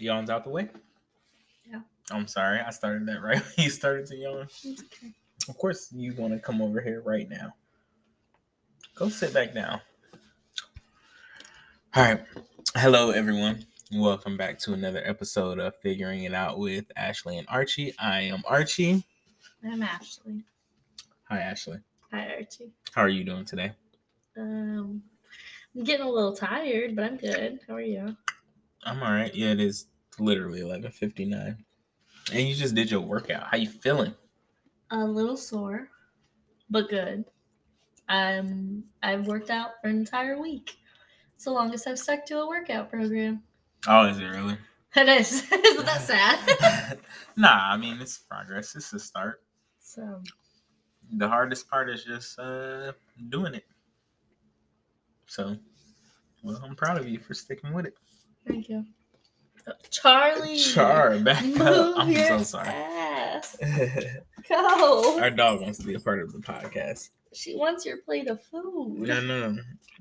Yawn's out the way? Yeah. I'm sorry, I started that right when you started to yawn. It's okay. Of course, you want to come over here right now. Go sit back down. All right. Hello, everyone. Welcome back to another episode of Figuring It Out with Ashley and Archie. I am Archie. I'm Ashley. Hi, Ashley. Hi, Archie. How are you doing today? I'm getting a little tired, but I'm good. How are you? I'm all right. Yeah, it is literally 11:59. And you just did your workout. How you feeling? A little sore, but good. I've worked out for an entire week. It's the longest I've stuck to a workout program. Oh, is it really? It is. Isn't that sad? Nah, I mean, it's progress. It's a start. So, The hardest part is just doing it. So, well, I'm proud of you for sticking with it. thank you. Charlie. Back Move up. I'm your so sorry. ass. Go. Our dog wants to be a part of the podcast. She wants your plate of food. No.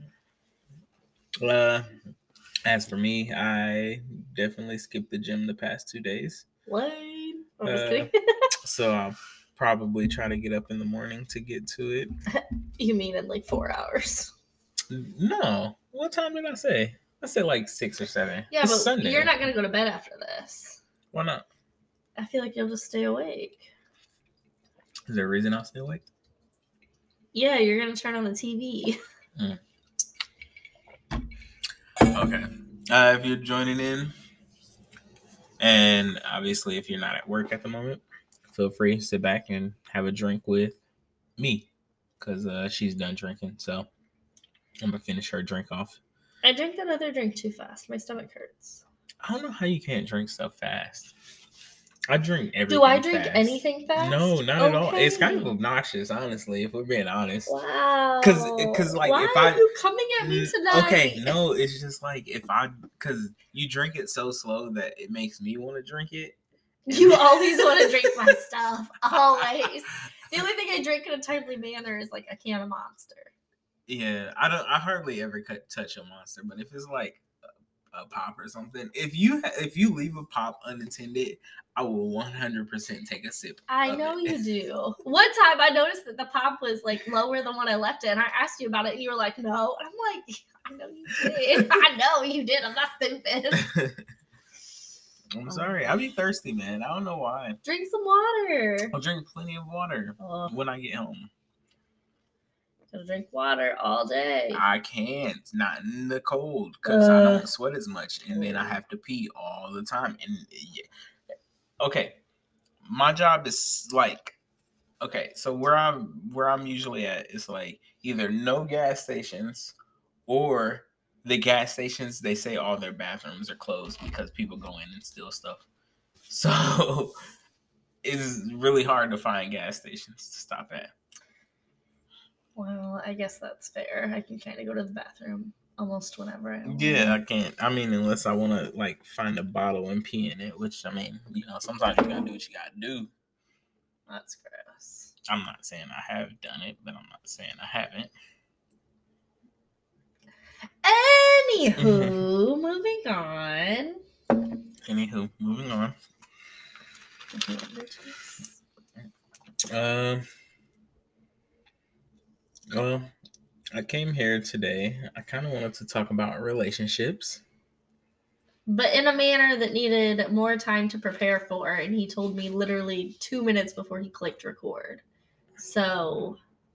As for me, I definitely skipped the gym the past 2 days. Lame. I'm just kidding. So I'll probably try to get up in the morning to get to it. You mean in like 4 hours? No. What time did I say? I said like 6 or 7. Yeah, It's but Sunday. you're not going to go to bed after this. Why not? I feel like you'll just stay awake. Is there a reason I'll stay awake? Yeah, you're going to turn on the TV. Okay. If you're joining in, and obviously if you're not at work at the moment, feel free to sit back and have a drink with me, because she's done drinking. So I'm going to finish her drink off. I drank that other drink too fast. My stomach hurts. I don't know how you can't drink stuff fast. I drink everything. Do I drink fast. anything fast? No, not at all. It's kind of obnoxious, honestly, if we're being honest. Wow. Because like, why if are you coming at me tonight? Okay, no, it's just like because you drink it so slow that it makes me want to drink it. You always want to drink my stuff. Always. The only thing I drink in a timely manner is like a can of Monster. Yeah, I hardly ever touch a Monster, but if it's like a pop or something, if you leave a pop unattended, I will 100% take a sip. I know you do. One time I noticed that the pop was like lower than what I left it, and I asked you about it, and you were like, "No." And I'm like, "I know you did. I know you did. I'm not stupid." I'm sorry. I'll be thirsty, man. I don't know why. Drink some water. I'll drink plenty of water when I get home. Gotta drink water all day. I can't. Not in the cold because I don't sweat as much, and then I have to pee all the time. And okay, my job is like, okay, so where I'm usually at is like either no gas stations or the gas stations, they say all their bathrooms are closed because people go in and steal stuff. So it's really hard to find gas stations to stop at. Well, I guess that's fair. I can kind of go to the bathroom almost whenever I want. Yeah, I can't. I mean, unless I want to like find a bottle and pee in it, which I mean, sometimes you gotta do what you gotta do. That's gross. I'm not saying I have done it, but I'm not saying I haven't. Anywho, moving on. Well, I came here today. I kind of wanted to talk about relationships. But in a manner that needed more time to prepare for, and he told me literally 2 minutes before he clicked record. So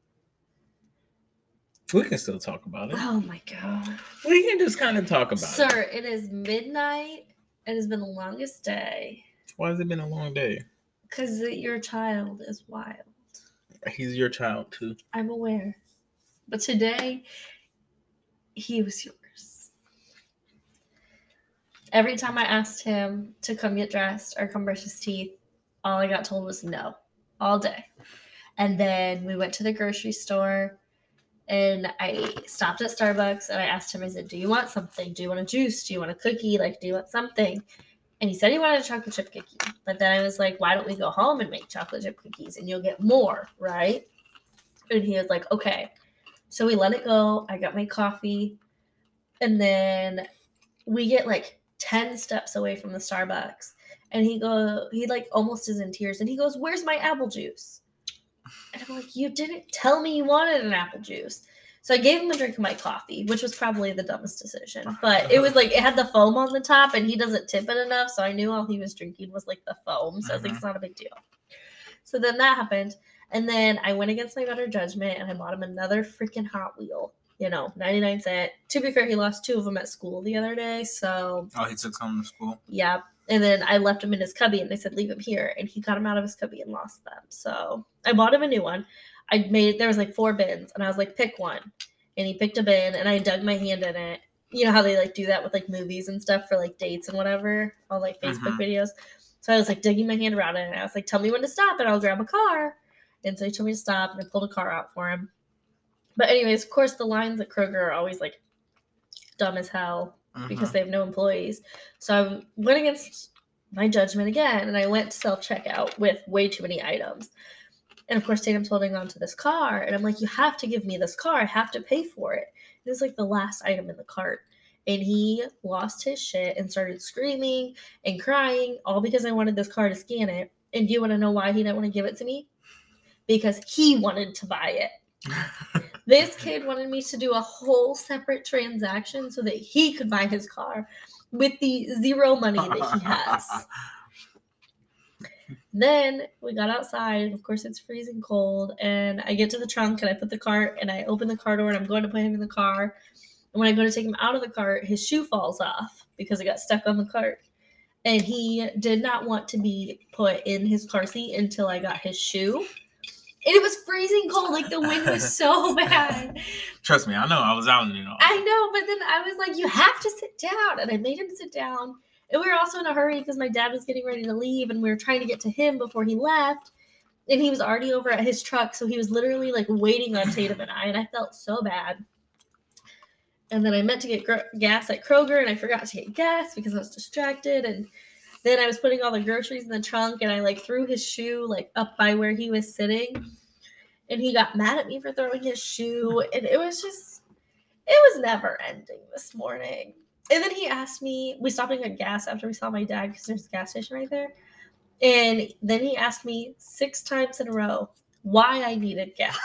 we can still talk about it. Oh my God. We can just kind of talk about it. Sir, it is midnight. It has been the longest day. Why has it been a long day? Because your child is wild. He's your child too. I'm aware. But today, he was yours. Every time I asked him to come get dressed or come brush his teeth, all I got told was no. All day. And then we went to the grocery store and I stopped at Starbucks and I asked him, I said, do you want something? Do you want a juice? Do you want a cookie? Like, do you want something? And he said he wanted a chocolate chip cookie. But then I was like, why don't we go home and make chocolate chip cookies and you'll get more, right? And he was like, okay. So we let it go. I got my coffee. And then we get like 10 steps away from the Starbucks. And he like almost is in tears. And he goes, "Where's my apple juice?" And I'm like, "You didn't tell me you wanted an apple juice." So I gave him a drink of my coffee, which was probably the dumbest decision. But it was like, it had the foam on the top, and he doesn't tip it enough. So I knew all he was drinking was like the foam. So I was like, it's not a big deal. So then that happened. And then I went against my better judgment, and I bought him another freaking Hot Wheel. 99 cents. To be fair, he lost 2 of them at school the other day. So. Oh, he took some to school? Yeah. And then I left him in his cubby, and they said, "Leave him here." And he got him out of his cubby and lost them. So I bought him a new one. There was like 4 bins, and I was like, "Pick one." And he picked a bin, and I dug my hand in it. You know how they like do that with like movies and stuff for like dates and whatever, all like Facebook videos. So I was like digging my hand around it, and I was like, "Tell me when to stop, and I'll grab a car." And so he told me to stop, and I pulled a car out for him. But anyways, of course, the lines at Kroger are always like dumb as hell because they have no employees. So I went against my judgment again, and I went to self-checkout with way too many items. And of course, Tatum's holding on to this car, and I'm like, "You have to give me this car. I have to pay for it." It was like the last item in the cart. And he lost his shit and started screaming and crying, all because I wanted this car to scan it. And do you want to know why he didn't want to give it to me? Because he wanted to buy it. This kid wanted me to do a whole separate transaction so that he could buy his car with the zero money that he has. Then we got outside, and of course it's freezing cold, and I get to the trunk, and I put the cart, and I open the car door, and I'm going to put him in the car. And when I go to take him out of the cart, his shoe falls off because it got stuck on the cart. And he did not want to be put in his car seat until I got his shoe. And it was freezing cold. Like, the wind was so bad. Trust me, I know. I was out in it all. I know, but then I was like, "You have to sit down." And I made him sit down. And we were also in a hurry because my dad was getting ready to leave, and we were trying to get to him before he left. And he was already over at his truck, so he was literally, like, waiting on Tatum and I felt so bad. And then I meant to get gas at Kroger, and I forgot to get gas because I was distracted. And then I was putting all the groceries in the trunk, and I like threw his shoe like up by where he was sitting. And he got mad at me for throwing his shoe. And it was never ending this morning. And then he asked me, we stopped and got gas after we saw my dad because there's a gas station right there. And then he asked me 6 times in a row why I needed gas.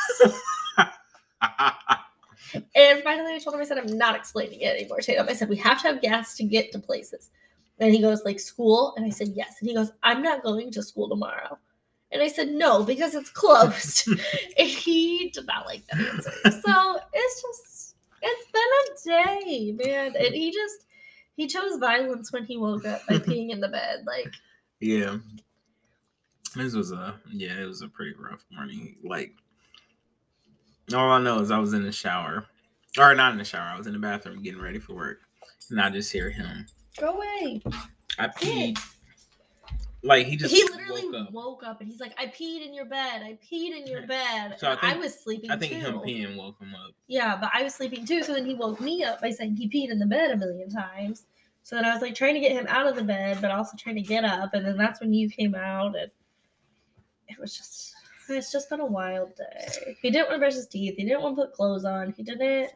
And finally I told him, I said, "I'm not explaining it anymore, Tatum." I said, "We have to have gas to get to places." And he goes, "Like school?" And I said, "Yes." And he goes, "I'm not going to school tomorrow." And I said, "No, because it's closed." And he did not like that answer. So it's been a day, man. And he chose violence when he woke up by peeing in the bed. Like, yeah. It was a pretty rough morning. Like, all I know is I was in the shower. Or not in the shower. I was in the bathroom getting ready for work. And I just hear him. "Go away." I peed. Like, he literally woke up and he's like, "I peed in your bed. I peed in your bed." So I was sleeping too. I think him peeing woke him up. Yeah, but I was sleeping too. So then he woke me up by saying he peed in the bed a million times. So then I was like trying to get him out of the bed, but also trying to get up. And then that's when you came out. And it's just been a wild day. He didn't want to brush his teeth. He didn't want to put clothes on. He didn't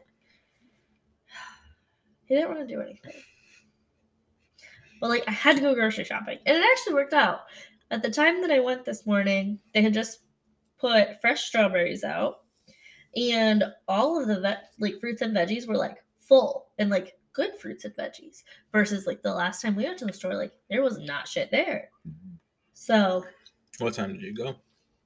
want to do anything. But like, I had to go grocery shopping, and it actually worked out. At the time that I went this morning, they had just put fresh strawberries out, and all of the fruits and veggies were like full and like good fruits and veggies. Versus like the last time we went to the store, like there was not shit there. So, what time did you go?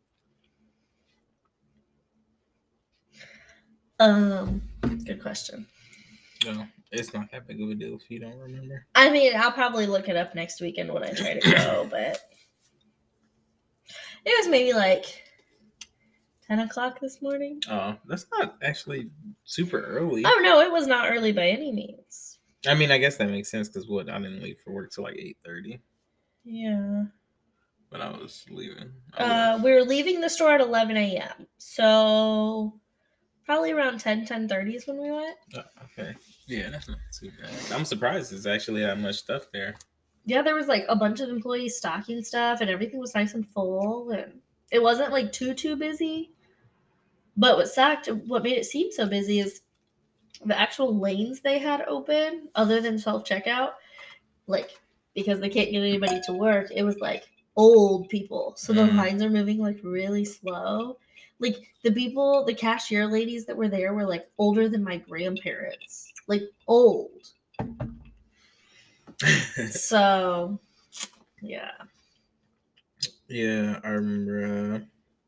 Good question. No. It's not that big of a deal if you don't remember. I mean, I'll probably look it up next weekend when I try to go, but it was maybe like 10 o'clock this morning. Oh, that's not actually super early. Oh, no, it was not early by any means. I mean, I guess that makes sense because I didn't leave for work till like 8:30. Yeah. But I was leaving. We were leaving the store at 11 a.m. So probably around 10:30 is when we went. Oh, okay. Yeah, that's not too bad. I'm surprised there's actually that much stuff there. Yeah, there was like a bunch of employees stocking stuff, and everything was nice and full, and it wasn't like too busy. But what made it seem so busy is the actual lanes they had open, other than self-checkout. like, because they can't get anybody to work, it was like old people. So the lines are moving like really slow. Like the cashier ladies that were there were like older than my grandparents, like old. So, yeah. Yeah, I remember.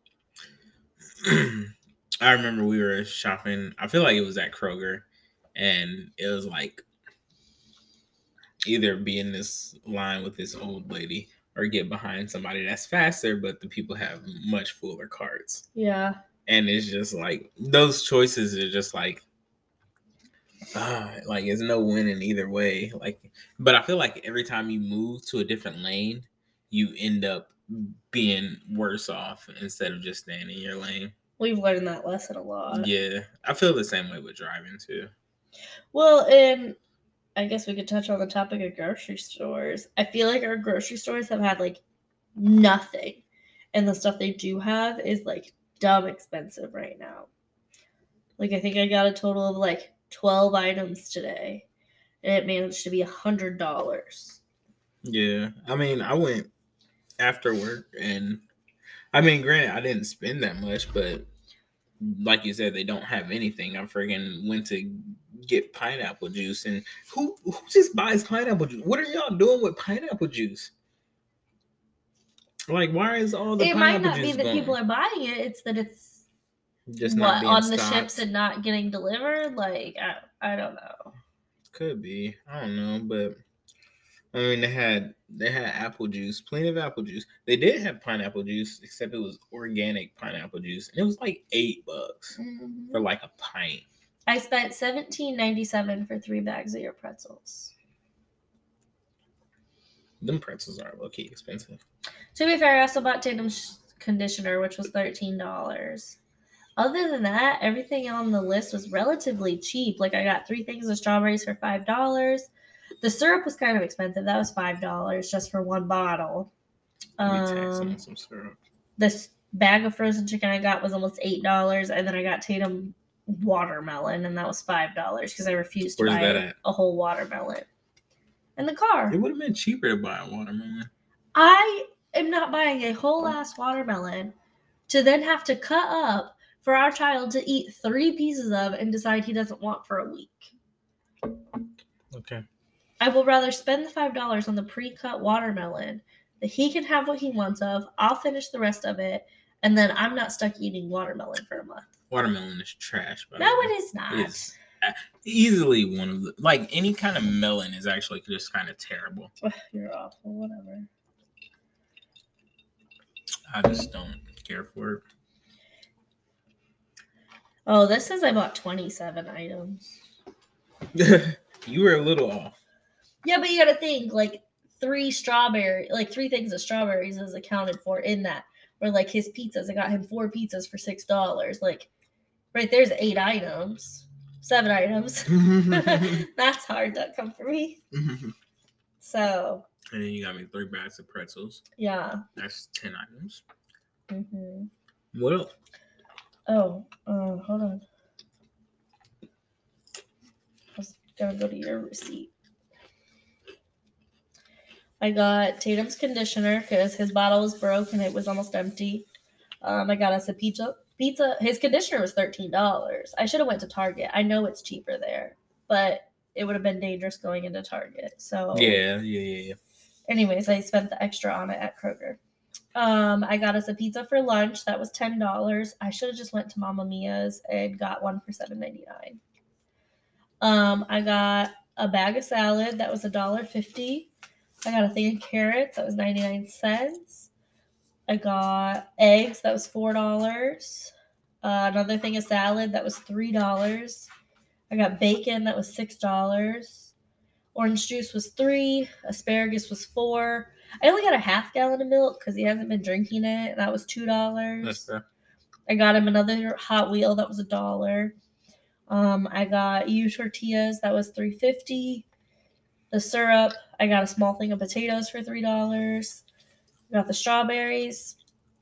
I remember we were shopping. I feel like it was at Kroger, and it was like either be in this line with this old lady or get behind somebody that's faster, but the people have much fuller carts. Yeah. And it's just like those choices are just like there's no winning either way. Like, but I feel like every time you move to a different lane, you end up being worse off instead of just staying in your lane. We've learned that lesson a lot. Yeah, I feel the same way with driving too. Well, and I guess we could touch on the topic of grocery stores. I feel like our grocery stores have had like nothing, and the stuff they do have is like dumb expensive right now. Like I think I got a total of like 12 items today, and it managed to be $100. Yeah, I mean, I went after work, and I mean, granted, I didn't spend that much, but like you said, they don't have anything. I freaking went to get pineapple juice, and who just buys pineapple juice? What are y'all doing with pineapple juice? Like, why is all the it pineapple might not juice be that gone? people are buying it; it's that it's just not being on stocked. the ships and not getting delivered. Like I don't know. Could be. I don't know, but I mean, they had apple juice, plenty of apple juice. They did have pineapple juice, except it was organic pineapple juice, and it was like $8 for like a pint. I spent $17.97 for 3 bags of your pretzels. Them pretzels are low-key expensive. To be fair, I also bought Tatum's conditioner, which was $13. Other than that, everything on the list was relatively cheap. Like I got 3 things of strawberries for $5. The syrup was kind of expensive. That was $5 just for one bottle. On some syrup. This bag of frozen chicken I got was almost $8, and then I got Tatum watermelon, and that was $5 because I refused to buy a whole watermelon. In the car. It would have been cheaper to buy a watermelon. I am not buying a whole ass watermelon to then have to cut up for our child to eat 3 pieces of and decide he doesn't want for a week. Okay. I will rather spend the $5 on the pre-cut watermelon that he can have what he wants of. I'll finish the rest of it, and then I'm not stuck eating watermelon for a month. Watermelon is trash. No, it is not. It is easily one of the, like, any kind of melon is actually just kind of terrible. You're awful. Whatever. I just don't care for it. Oh, this says I bought 27 items. You were a little off. Yeah, but you gotta think, like, 3 things of strawberries is accounted for in that. Or like his pizzas, I got him 4 pizzas for $6. Like, right there's 8 items. 7 items. That's hard to come for me. So. And then you got me 3 bags of pretzels. Yeah. That's 10 items. Mm-hmm. What else? Oh, hold on. I was gonna go to your receipt. I got Tatum's conditioner because his bottle was broke and it was almost empty. I got us a pizza. His conditioner was $13. I should have went to Target. I know it's cheaper there, but it would have been dangerous going into Target. So yeah. Anyways, I spent the extra on it at Kroger. I got us a pizza for lunch. That was $10. I should have just went to Mamma Mia's and got one for $7.99. I got a bag of salad. That was $1.50. I got a thing of carrots. That was 99 cents. I got eggs. That was $4. Another thing of salad. That was $3. I got bacon. That was $6. Orange juice was $3. Asparagus was $4. I only got a half gallon of milk because he hasn't been drinking it. And that was $2. That's fair. I got him another Hot Wheel. That was $1. I got tortillas. That was $3.50. The syrup, I got a small thing of potatoes for $3. I got the strawberries.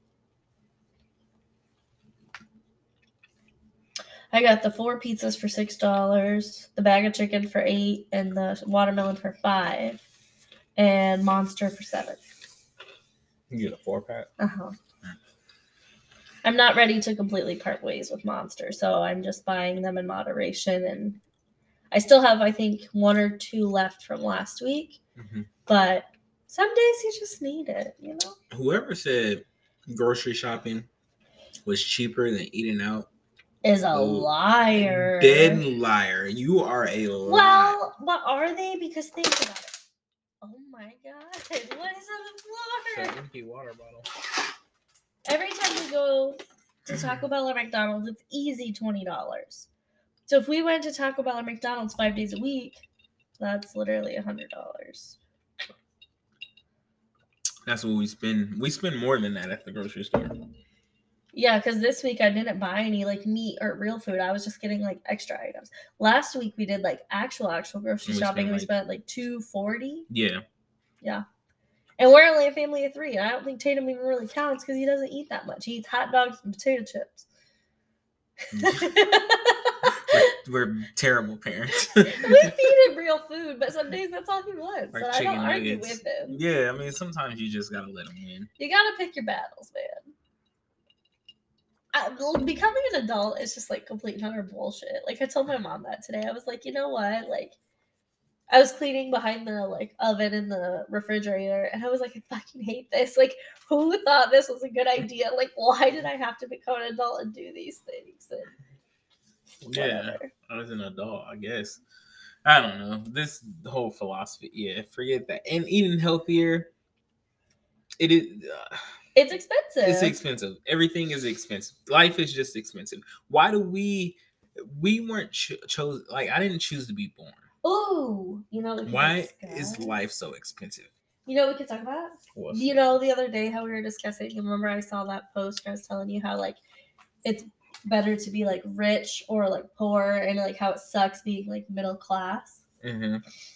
I got the 4 pizzas for $6, the bag of chicken for $8, and the watermelon for $5. and Monster for $7. You get a 4-pack? Uh-huh. I'm not ready to completely part ways with Monster, so I'm just buying them in moderation, and I still have, I think, 1 or 2 left from last week, but some days you just need it, you know? Whoever said grocery shopping was cheaper than eating out is a liar. Dead liar. You are a liar. Well, but are they? Because think about it. Oh my god. What is on the floor? It's an empty water bottle. Every time we go to Taco Bell or McDonald's, it's easy $20. So if we went to Taco Bell or McDonald's 5 days a week, that's literally $100. That's what we spend. We spend more than that at the grocery store. Yeah, because this week I didn't buy any like meat or real food. I was just getting like extra items. Last week we did like actual grocery shopping, and we spent like $240. Yeah. Yeah. And we're only a family of 3. And I don't think Tatum even really counts because he doesn't eat that much. He eats hot dogs and potato chips. We're terrible parents. We feed him real food, but some days that's all he wants. Like so I don't argue with him. Yeah, I mean, sometimes you just gotta let him win. You gotta pick your battles, man. Becoming an adult is just like complete and utter bullshit. Like I told my mom that today. I was like, you know what? Like I was cleaning behind the like oven in the refrigerator, and I was like, I fucking hate this. Like, who thought this was a good idea? Like, why did I have to become an adult and do these things? And yeah, as an adult, I guess. I don't know. This whole philosophy, yeah, forget that. And eating healthier, it is. It's expensive. It's expensive. Everything is expensive. Life is just expensive. Why do we weren't chosen? Like, I didn't choose to be born. Oh, you know. Why is life so expensive? You know what we could talk about? What? You know, the other day how we were discussing, remember I saw that post and I was telling you how, like, it's better to be, like, rich or, like, poor, and, like, how it sucks being, like, middle class. Mm-hmm.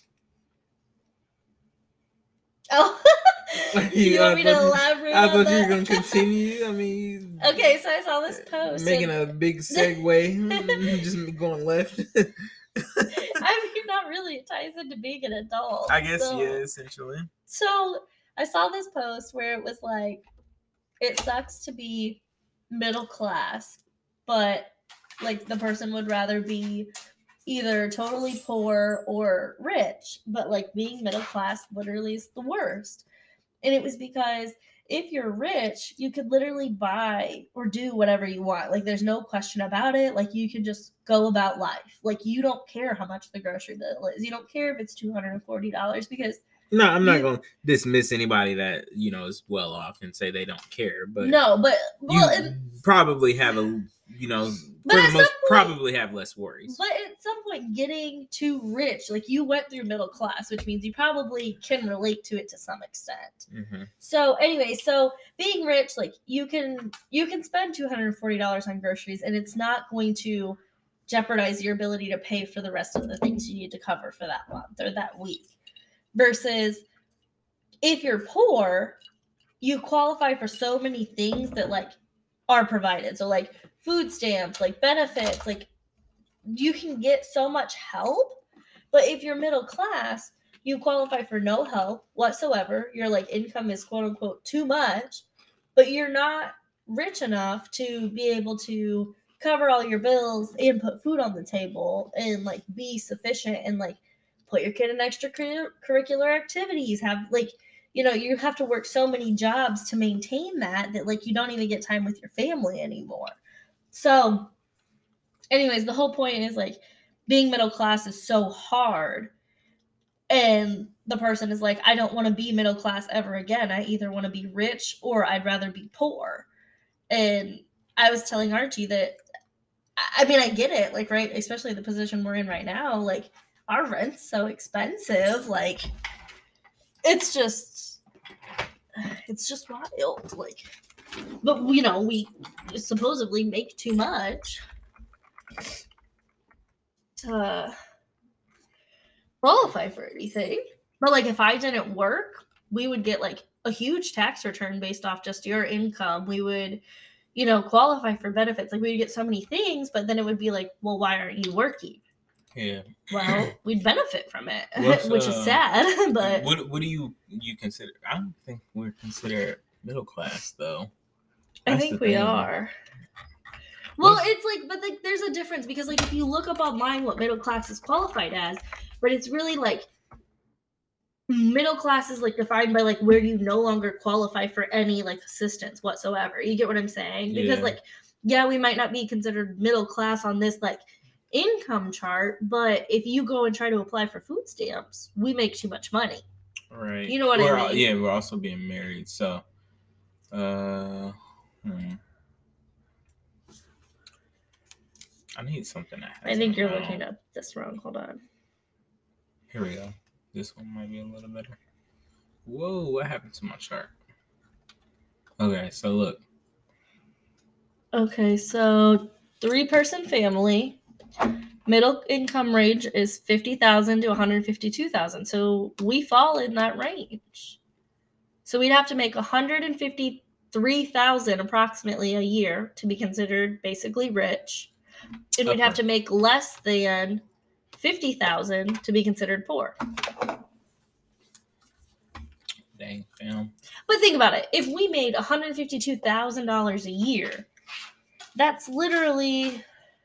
Oh. You want me to elaborate I thought you were going to continue. I mean... Okay, so I saw this post. Making a big segue. Just going left. I mean, not really. It ties into being an adult. I guess, yeah, essentially. So, I saw this post where it was like, it sucks to be middle class, but, like, the person would rather be either totally poor or rich. But, like, being middle class literally is the worst. And it was because if you're rich, you could literally buy or do whatever you want. Like, there's no question about it. Like, you can just go about life. Like, you don't care how much the grocery bill is. You don't care if it's $240 because... No, I'm not going to dismiss anybody that, you know, is well off and say they don't care. But no, but... Well, you probably have a... You know, for the most, probably have less worries. But at some point, getting too rich, like you went through middle class, which means you probably can relate to it to some extent. Mm-hmm. So anyway, so being rich, like you can spend $240 on groceries, and it's not going to jeopardize your ability to pay for the rest of the things you need to cover for that month or that week. Versus if you're poor, you qualify for so many things that like are provided. So like food stamps, like benefits, like you can get so much help. But if you're middle class, you qualify for no help whatsoever. Your like income is quote unquote too much, but you're not rich enough to be able to cover all your bills and put food on the table and like be sufficient and like put your kid in extracurricular activities, have like, you know, you have to work so many jobs to maintain that like you don't even get time with your family anymore. So anyways, the whole point is like being middle class is so hard. And the person is like, I don't want to be middle class ever again. I either want to be rich or I'd rather be poor. And I was telling Archie that, I mean, I get it, like, right, especially the position we're in right now, like, our rent's so expensive, like, it's just wild, like, but, you know, we supposedly make too much to qualify for anything. But, like, if I didn't work, we would get, like, a huge tax return based off just your income. We would, you know, qualify for benefits. Like, we would get so many things, but then it would be like, well, why aren't you working? Yeah. Well, we'd benefit from it, What's, which is sad. But what do you consider? I don't think we're considered middle class though. I That's think the we thing. are. Well, What's- it's like, but like, there's a difference because like if you look up online what middle class is qualified as, but it's really like middle class is like defined by like where you no longer qualify for any like assistance whatsoever. You get what I'm saying? Because Yeah. like, yeah, we might not be considered middle class on this like income chart, but if you go and try to apply for food stamps, we make too much money. Right. You know what I mean? Yeah, we're also being married, so I need something that has I think you're an looking amount. up this wrong. Hold on. Here we go. This one might be a little better. Whoa, what happened to my chart? Okay, so look. Okay, so 3-person family, middle income range is 50,000 to 152,000. So we fall in that range. So we'd have to make 153,000 approximately a year to be considered basically rich, and we'd have Upper. to make less than 50,000 to be considered poor. Dang, fam. But think about it. If we made $152,000 a year, that's literally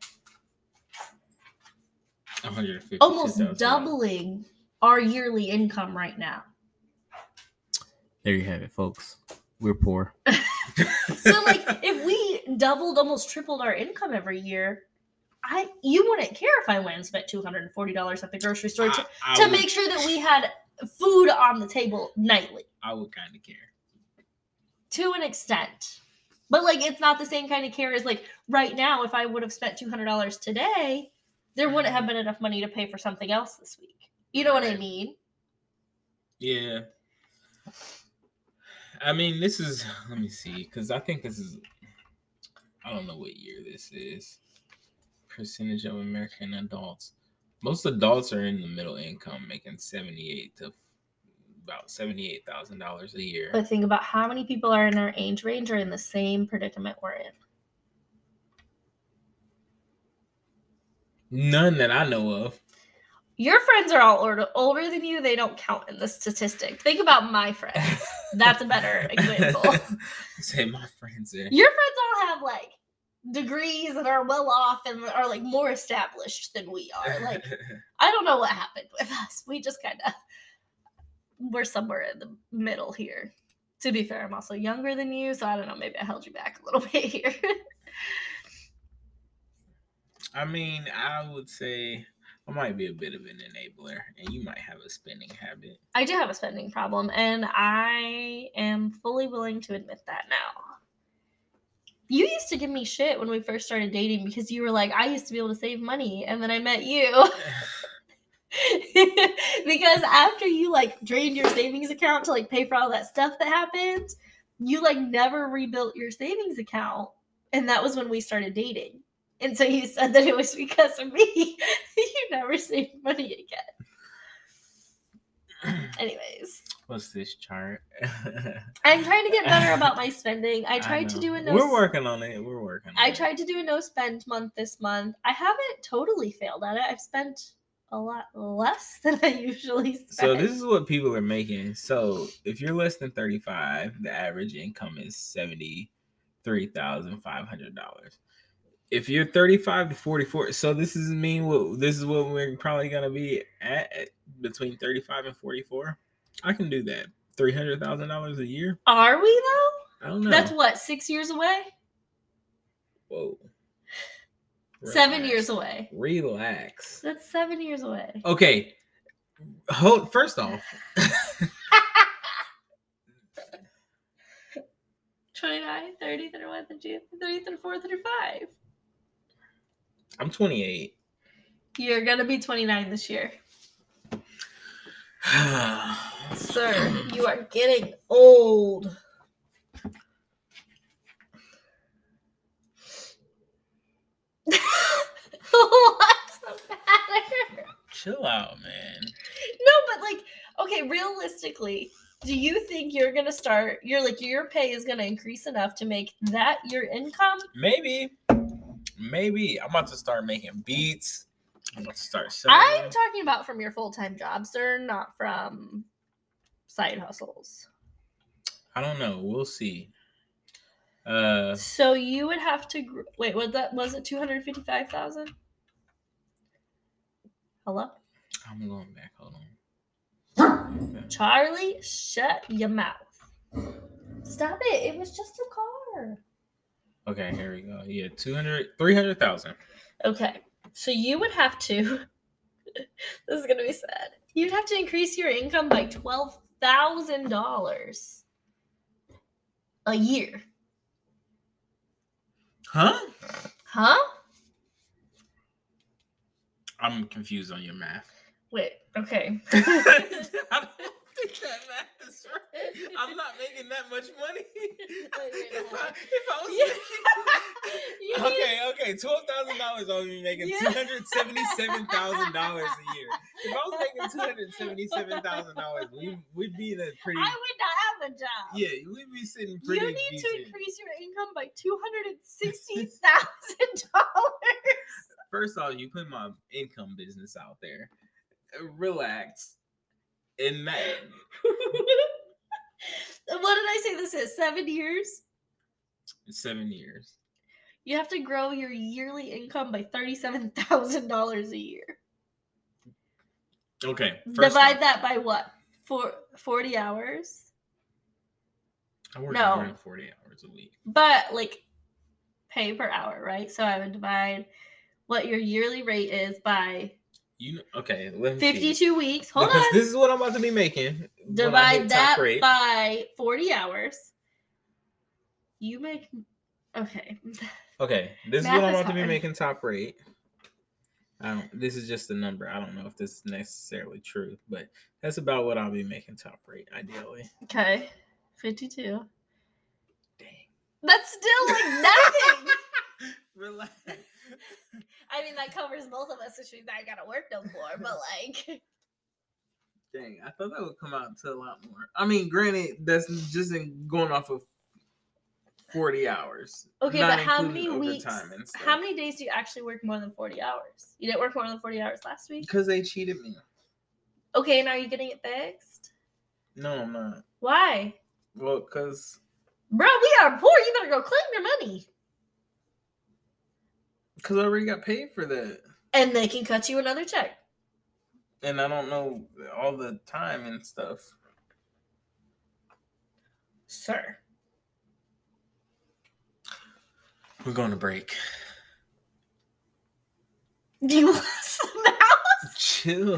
150. almost doubling our yearly income right now. There you have it, folks. We're poor. So like if we doubled, almost tripled our income every year, you wouldn't care if I went and spent $240 at the grocery store to would, make sure that we had food on the table nightly. I would kind of care. To an extent. But like it's not the same kind of care as like right now, if I would have spent $200 today, there wouldn't have been enough money to pay for something else this week. You know what I mean? Yeah. I mean, this is, let me see, because I think this is, I don't know what year this is. Percentage of American adults. Most adults are in the middle income, making about $78,000 a year. But think about how many people are in our age range or in the same predicament we're in. None that I know of. Your friends are all older than you. They don't count in the statistic. Think about my friends. That's a better example. Say my friends are. Your friends all have like degrees and are well off and are like more established than we are. Like, I don't know what happened with us. We just kind of, we're somewhere in the middle here. To be fair, I'm also younger than you, so I don't know. Maybe I held you back a little bit here. I mean, I would say I might be a bit of an enabler, and you might have a spending habit. I do have a spending problem, and I am fully willing to admit that now. You used to give me shit when we first started dating because you were like, I used to be able to save money, and then I met you. Because after you like drained your savings account to like pay for all that stuff that happened, you like never rebuilt your savings account, and that was when we started dating. And so you said that it was because of me. You never saved money again. Anyways. What's this chart? I'm trying to get better about my spending. I tried to do a no. We're working on it. I tried to do a no spend month this month. I haven't totally failed at it. I've spent a lot less than I usually spend. So this is what people are making. So if you're less than 35, the average income is $73,500. If you're 35 to 44, so this is what we're probably gonna be at between 35 and 44. I can do that. $300,000 a year. Are we though? I don't know. That's what, 6 years away? Whoa. 7 years away. Relax. That's 7 years away. Okay. First off. 29, 30, 31, 32, 33, 34, 35. I'm 28. You're gonna be 29 this year. Sir, you are getting old. What's the matter? Chill out, man. No, but like, okay, realistically, do you think you're gonna start? Your pay is gonna increase enough to make that your income? Maybe. I'm about to start making beats. I'm about to start selling. I'm talking about from your full-time job, sir, not from side hustles. I don't know. We'll see. So you would have to wait. Was it 255,000? Hello, I'm going back. Hold on. Okay. Charlie, shut your mouth. Stop it! It was just a car. Okay, here we go. Yeah, 300,000. Okay, so you would have to. This is gonna be sad. You'd have to increase your income by $12,000 a year. Huh? Huh? I'm confused on your math. Wait. Okay. I don't think that math is right. I'm not making that much money. if I was making, okay, $12,000, I would be making $277,000 a year. If I was making $277,000, we'd be in a pretty. I would not have a job. Yeah, we'd be sitting pretty. You need decent. to increase your income by $260,000. First off, you put my income business out there. Relax. And that. What did I say this is? 7 years? 7 years. You have to grow your yearly income by $37,000 a year. Okay. Divide that by what? 40 hours? I work No. 40 hours a week. But like pay per hour, right? So I would divide what your yearly rate is by okay, let me 52 see. weeks. Hold because on. This is what I'm about to be making. Divide that by 40 hours. You make okay. Okay, this Math is what I'm is about to be hard. making top rate. This is just a number. I don't know if this is necessarily true, but that's about what I'll be making top rate, ideally. Okay. 52. Dang. That's still like nothing. Relax. I mean, that covers both of us, which means I gotta work no more, but like. Dang, I thought that would come out to a lot more. I mean, granted, that's just going off of 40 hours. Okay, not but how including many weeks? overtime and stuff. How many days do you actually work more than 40 hours? You didn't work more than 40 hours last week? Because they cheated me. Okay, and are you getting it fixed? No, I'm not. Why? Well, because. Bro, we are poor. You better go claim your money. Because I already got paid for that. And they can cut you another check. And I don't know all the time and stuff. Sir. We're going to break. Do you want some mouse? Chill.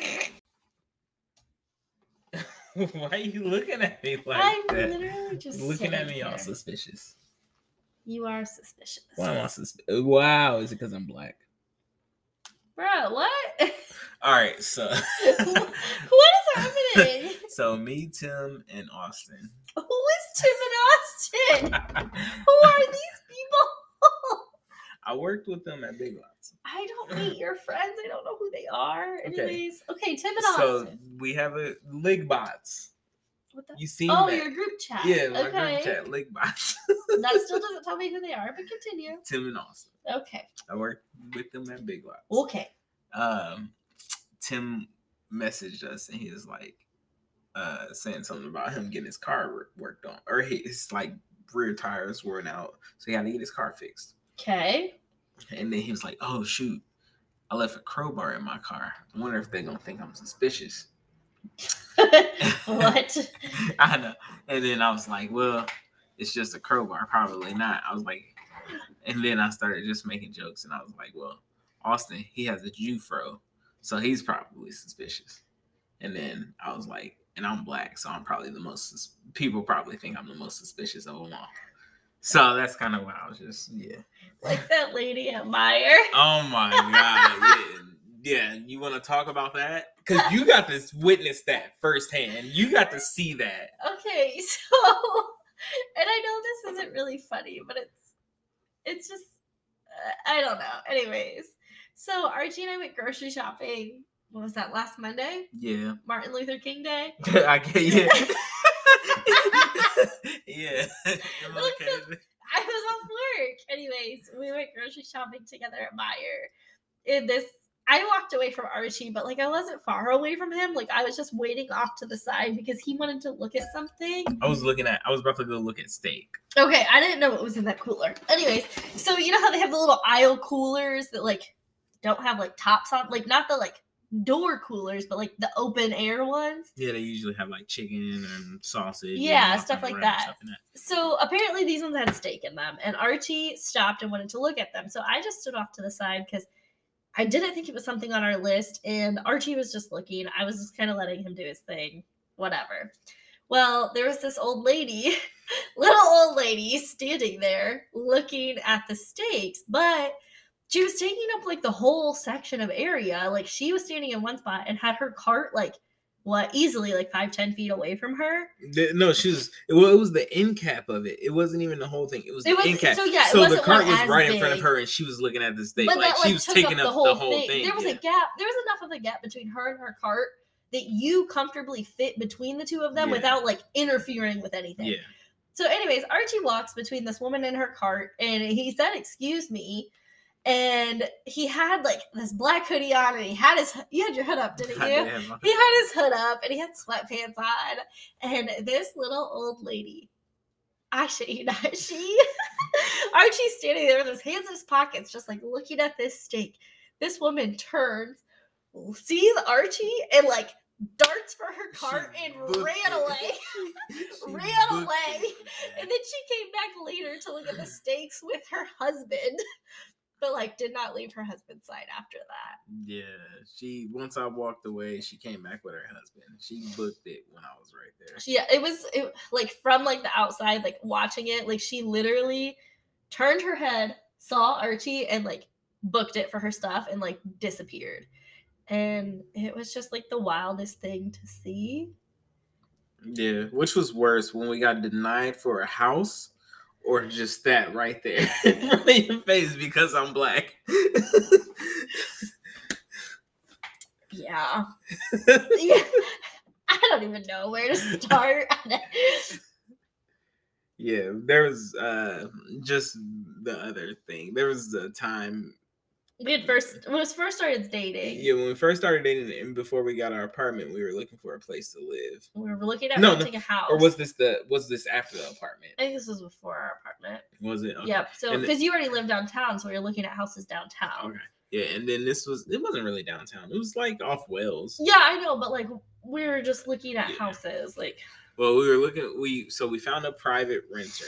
Why are you looking at me like I'm that? literally just Looking at me sitting all here. suspicious. You are suspicious. Why am I suspicious? Wow, is it because I'm black? Bro, what? All right, so. What is happening? So me, Tim, and Austin. Who is Tim and Austin? Who are these people? I worked with them at Big Lots. I don't meet your friends. I don't know who they are. Okay. Anyways, okay, Tim and So Austin. we have a Ligbots. What the? You seen Oh, that? your group chat. Yeah, my okay. group chat, Ligbots. That still doesn't tell me who they are, but continue. Tim and Austin. Okay. I worked with them at Big Lots. Okay. Tim messaged us and he was like saying something about him getting his car worked on, or his like rear tires worn out, so he had to get his car fixed. Okay. And then he was like, "Oh shoot, I left a crowbar in my car. I wonder if they're gonna think I'm suspicious." What? I know. And then I was like, "Well, it's just a crowbar, probably not." I was like, and then I started just making jokes, and I was like, "Well, Austin, he has a Jufro, so he's probably suspicious." And then I was like, and I'm black, so I'm probably the most, people probably think I'm the most suspicious of them all. So that's kind of why I was just, yeah. Like that lady at Meyer. Oh my God. Yeah. You want to talk about that? Because you got to witness that firsthand. You got to see that. Okay, so, and I know this isn't really funny, but it's just, I don't know. Anyways, so Archie and I went grocery shopping. What was that, last Monday? Yeah. Martin Luther King Day? I get, yeah. Yeah. Okay. I was off work. Anyways, we went grocery shopping together at Meyer. In this, I walked away from Archie, but like I wasn't far away from him. Like I was just waiting off to the side because he wanted to look at something. I was about to go look at steak. Okay, I didn't know what was in that cooler. Anyways, so you know how they have the little aisle coolers that like don't have like tops on, like not the like door coolers, but like the open air ones. Yeah, they usually have like chicken and sausage. Yeah, and stuff like bread and that. stuff in that. So apparently these ones had steak in them, and Archie stopped and wanted to look at them. So I just stood off to the side because I didn't think it was something on our list, and Archie was just looking. I was just kind of letting him do his thing, whatever. Well, there was this old lady, little old lady, standing there looking at the steaks, but she was taking up like the whole section of area. Like she was standing in one spot and had her cart like easily like 5-10 feet away from her. No, she was. It was the end cap of it. It wasn't even the whole thing. It was the end cap. So yeah, so the wasn't cart one was as right in big. front of her, and she was looking at the steak. But Like that, she was took taking up up the whole thing. There was a gap. There was enough of a gap between her and her cart that you comfortably fit between the two of them without like interfering with anything. Yeah. So anyways, Archie walks between this woman and her cart, and he said, "Excuse me." And he had like this black hoodie on, and you had your hood up, didn't you? He had his hood up, and he had sweatpants on. And this little old lady, Archie's standing there with his hands in his pockets, just like looking at this steak. This woman turns, sees Archie, and like darts for her cart and ran away. Ran away. And then she came back later to look at the steaks with her husband. But like did not leave her husband's side after that. Yeah, once I walked away, she came back with her husband. She booked it when I was right there. Yeah, it was like from like the outside, like watching it, like she literally turned her head, saw Archie, and like booked it for her stuff and like disappeared. And it was just like the wildest thing to see. Yeah, which was worse, when we got denied for a house or just that right there in front of your face because I'm black? Yeah. Yeah. I don't even know where to start. Yeah, there was just the other thing. There was the time when we first started dating. Yeah, when we first started dating and before we got our apartment, we were looking for a place to live. We were looking at renting a house. Or was this after the apartment? I think this was before our apartment. Was it? Okay. Yep. So because you already lived downtown, so we were looking at houses downtown. Okay. Yeah, and then it wasn't really downtown. It was like off Wells. Yeah, I know, but like we were just looking at houses. Like, well, we were looking. We found a private renter,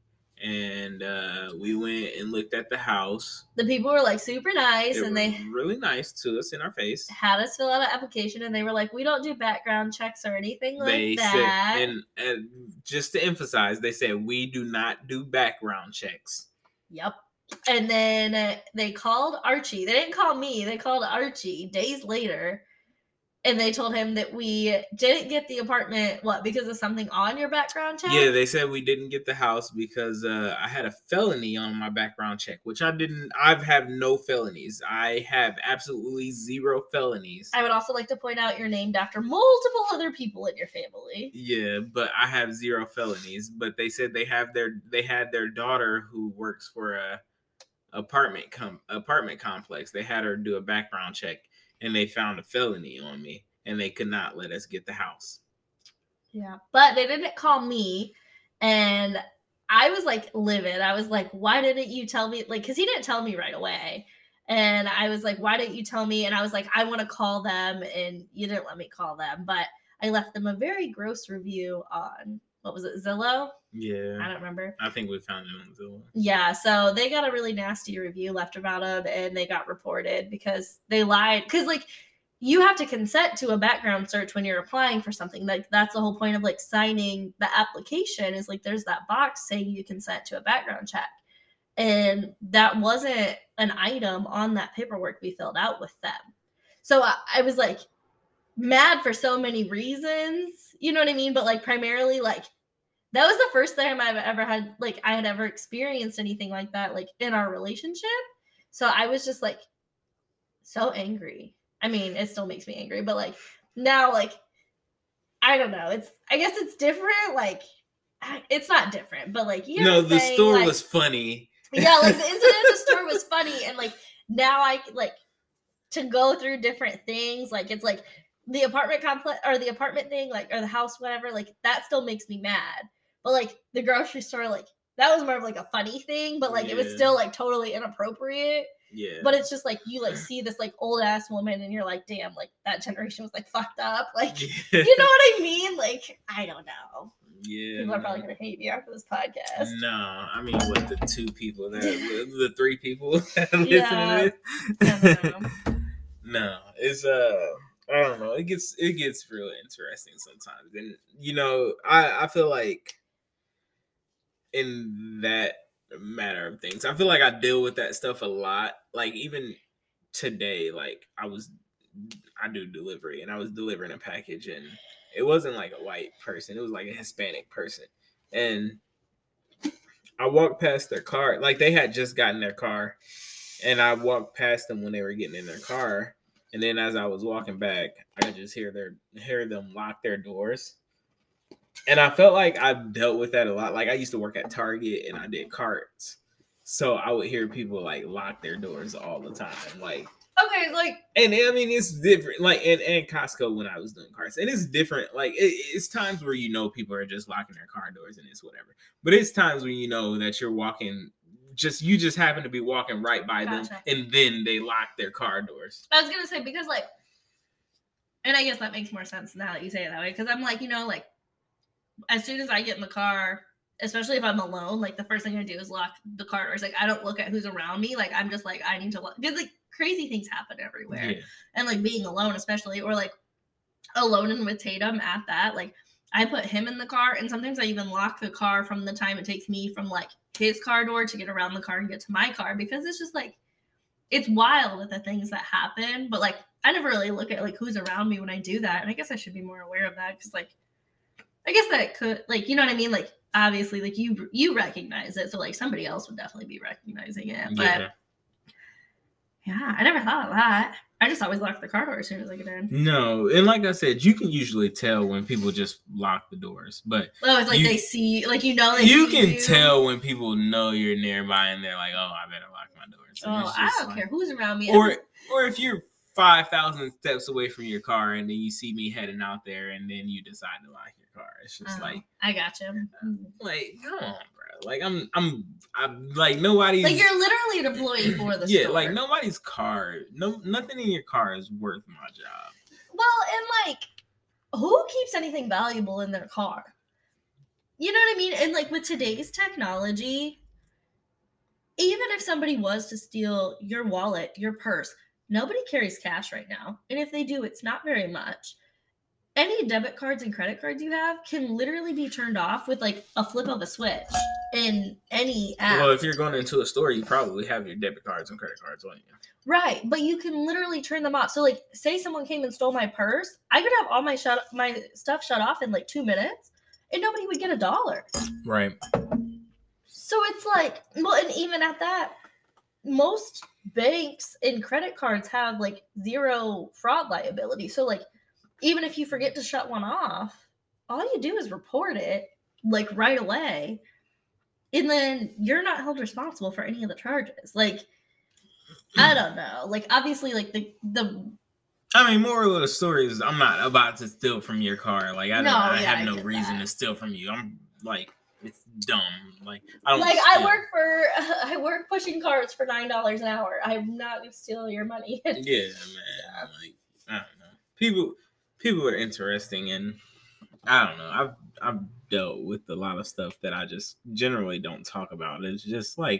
and we went and looked at the house. The people were like super nice, and they were really nice to us in our face. Had us fill out an application, and they were like, "We don't do background checks or anything like that." And just to emphasize, they said we do not do background checks. Yep. And then they called Archie. They didn't call me. They called Archie days later. And they told him that we didn't get the apartment, because of something on your background check? Yeah, they said we didn't get the house because I had a felony on my background check, which I didn't. I have no felonies. I have absolutely 0 felonies. I would also like to point out you're named after multiple other people in your family. Yeah, but I have 0 felonies. But they said they had their daughter who works for a apartment complex. They had her do a background check. And they found a felony on me, and they could not let us get the house. Yeah, but they didn't call me, and I was like livid. I was like, why didn't you tell me? Like, because he didn't tell me right away. And I was like, why didn't you tell me? And I was like, I want to call them, and you didn't let me call them. But I left them a very gross review on, what was it, Zillow? Yeah. I don't remember. I think we found it on Zillow. Yeah, so they got a really nasty review left about them, and they got reported because they lied. Because, like, you have to consent to a background search when you're applying for something. Like, that's the whole point of, like, signing the application is, like, there's that box saying you consent to a background check. And that wasn't an item on that paperwork we filled out with them. So I was, like, mad for so many reasons. You know what I mean? But, like, primarily, like, that was the first time I've ever had, like, I had ever experienced anything like that, like, in our relationship. So I was just, like, so angry. I mean, it still makes me angry, but, like, now, like, I don't know. I guess it's different. Like, it's not different, but, like, you know, the store was funny. Yeah, like, the incident at the store was funny, and, like, now I, like, to go through different things, like it's like the apartment complex or the apartment thing, like or the house, whatever, like that still makes me mad. But like the grocery store, like that was more of like a funny thing, but like it was still like totally inappropriate. Yeah. But it's just like you like see this like old ass woman and you're like, damn, like that generation was like fucked up. Like you know what I mean? Like, I don't know. Yeah. People are probably gonna hate me after this podcast. No, I mean what the 2 people that the 3 people that listen to this. No, it's I don't know. It gets real interesting sometimes. And you know, I feel like in that matter of things, I feel like I deal with that stuff a lot. Like even today, like I do delivery and I was delivering a package and it wasn't like a white person, it was like a Hispanic person. And I walked past their car, like they had just gotten their car, and I walked past them when they were getting in their car. And then as I was walking back, I could just hear them lock their doors. And I felt like I've dealt with that a lot. Like I used to work at Target and I did carts. So I would hear people like lock their doors all the time. Like, okay, like, and I mean, it's different. Like, and Costco when I was doing carts, and it's different. Like, it's times where you know people are just locking their car doors and it's whatever. But it's times when you know that you're walking, you just happen to be walking right by them, and then they lock their car doors. I was gonna say because like, and I guess that makes more sense now that you say it that way. Because I'm like, you know, like, as soon as I get in the car, especially if I'm alone, like the first thing I do is lock the car doors. Like I don't look at who's around me. Like I'm just like I need to look because like crazy things happen everywhere, and like being alone, especially, or like alone and with Tatum at that. Like I put him in the car, and sometimes I even lock the car from the time it takes me from like his car door to get around the car and get to my car because it's just like it's wild with the things that happen. But like I never really look at like who's around me when I do that, and I guess I should be more aware of that because like I guess that could like you know what I mean like. Obviously, like you recognize it, so like somebody else would definitely be recognizing it. But yeah, I never thought of that. I just always lock the car door as soon as I get in. No, and like I said, you can usually tell when people just lock the doors. But it's like they see, like you know, you can tell when people know you're nearby and they're like, "Oh, I better lock my doors." So I don't care who's around me. Or if you're 5,000 steps away from your car and then you see me heading out there and then you decide to lock your car. It's just like I got you. Like, come on, bro. Like I'm like nobody's like you're literally an employee for the store. Like nobody's car. Nothing in your car is worth my job. Well, and like who keeps anything valuable in their car? You know what I mean? And like with today's technology, even if somebody was to steal your wallet, your purse, nobody carries cash right now. And if they do, it's not very much. Any debit cards and credit cards you have can literally be turned off with like a flip of a switch in any app. Well, if you're going into a store, you probably have your debit cards and credit cards on you. Right. But you can literally turn them off. So like say someone came and stole my purse, I could have all my stuff shut off in like 2 minutes and nobody would get $1. Right. So it's like, well, and even at that, most banks and credit cards have like zero fraud liability. So like even if you forget to shut one off, all you do is report it like right away, and then you're not held responsible for any of the charges. Like I don't know, like obviously like the I mean, moral of the story is I'm not about to steal from your car. Like I have no reason to steal from you. I'm like, it's dumb. Like I don't like steal. I work pushing carts for $9 an hour. I'm not gonna steal your money. Yeah, man. Like I don't know. People are interesting, and I don't know. I've dealt with a lot of stuff that I just generally don't talk about. It's just like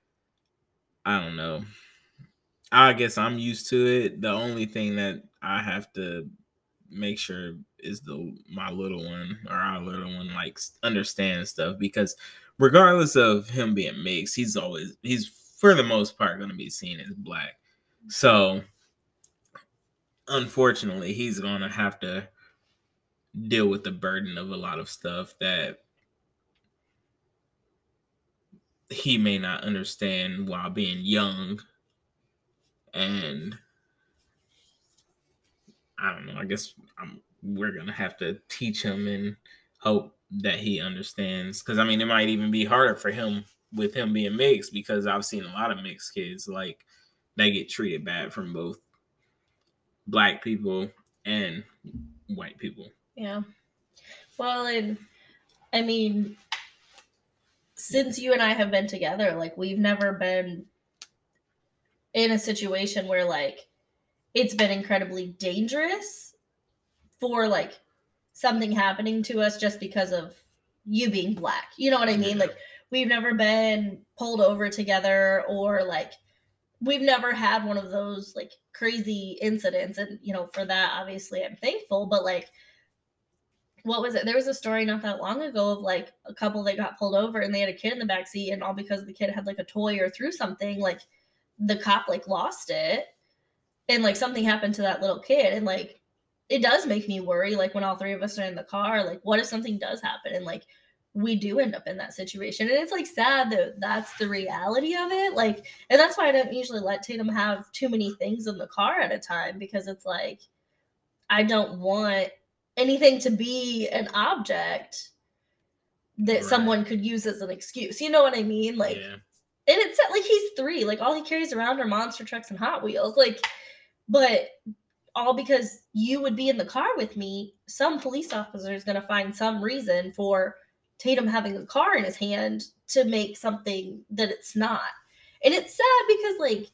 I don't know. I guess I'm used to it. The only thing that I have to make sure is my little one or our little one like understands stuff, because regardless of him being mixed, he's for the most part going to be seen as black. So unfortunately, he's going to have to deal with the burden of a lot of stuff that he may not understand while being young. And I don't know, I guess we're going to have to teach him and hope that he understands. Because, I mean, it might even be harder for him with him being mixed, because I've seen a lot of mixed kids, like, they get treated bad from both Black people and white people. Yeah. Well, and I mean, since you and I have been together, like, we've never been in a situation where, like, it's been incredibly dangerous for, like, something happening to us just because of you being Black. You know what I mean? Yeah. Like, we've never been pulled over together, or, like, we've never had one of those, like, crazy incidents. And, you know, for that, obviously, I'm thankful. But, like, what was it? There was a story not that long ago of, like, a couple that got pulled over and they had a kid in the back seat, and all because the kid had, like, a toy or threw something, like, the cop, like, lost it, and, like, something happened to that little kid. And, like, it does make me worry, like, when all three of us are in the car, like, what if something does happen and, like, we do end up in that situation? And it's, like, sad that that's the reality of it. Like, and that's why I don't usually let Tatum have too many things in the car at a time, because it's like, I don't want anything to be an object that Right. someone could use as an excuse. You know what I mean? Like, Yeah. and it's like, he's 3. Like, all he carries around are monster trucks and Hot Wheels. Like, but all because you would be in the car with me, some police officer is going to find some reason for Tatum having a car in his hand to make something that it's not. And it's sad because, like,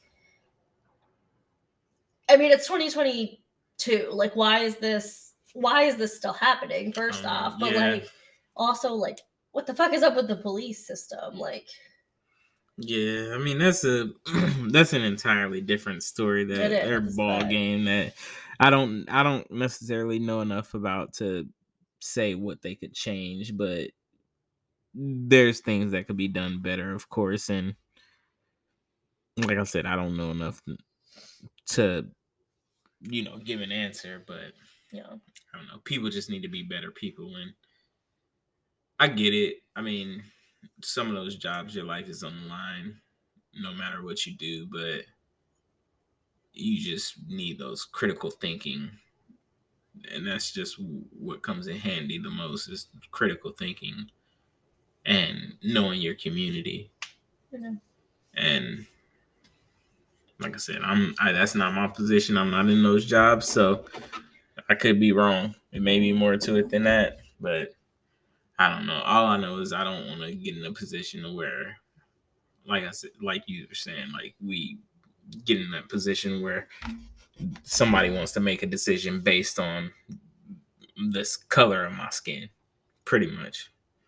I mean, it's 2022. Like, why is this still happening, first off? But, Yeah. like, also, like, what the fuck is up with the police system? Like, Yeah, I mean, that's an entirely different story, that It their is, ball but- game that I don't necessarily know enough about to say what they could change, but there's things that could be done better, of course. And like I said, I don't know enough to give an answer, but yeah. I don't know. People just need to be better people, and I get it. I mean, some of those jobs, your life is on the line, no matter what you do, but you just need those critical thinking, and that's just what comes in handy the most, is critical thinking and knowing your community. Mhm. And like I said, that's not my position. I'm not in those jobs, so I could be wrong. It may be more to it than that, but I don't know. All I know is I don't want to get in a position where, like I said, like you were saying, like, we get in that position where somebody wants to make a decision based on this color of my skin, pretty much.